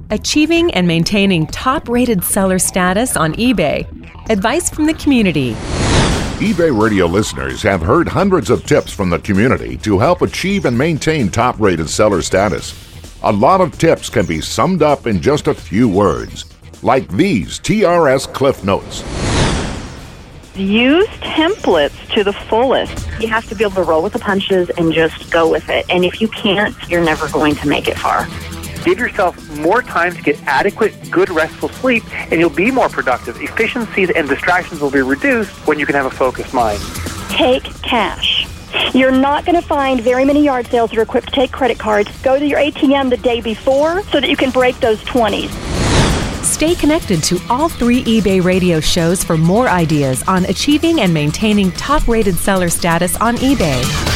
Achieving and maintaining top-rated seller status on eBay. Advice from the community. eBay Radio listeners have heard hundreds of tips from the community to help achieve and maintain top-rated seller status. A lot of tips can be summed up in just a few words, like these TRS Cliff Notes. Use templates to the fullest. You have to be able to roll with the punches and just go with it. And if you can't, you're never going to make it far. Give yourself more time to get adequate, good, restful sleep, and you'll be more productive. Efficiencies and distractions will be reduced when you can have a focused mind. Take cash. You're not going to find very many yard sales that are equipped to take credit cards. Go to your ATM the day before so that you can break those 20s. Stay connected to all 3 eBay Radio shows for more ideas on achieving and maintaining top-rated seller status on eBay.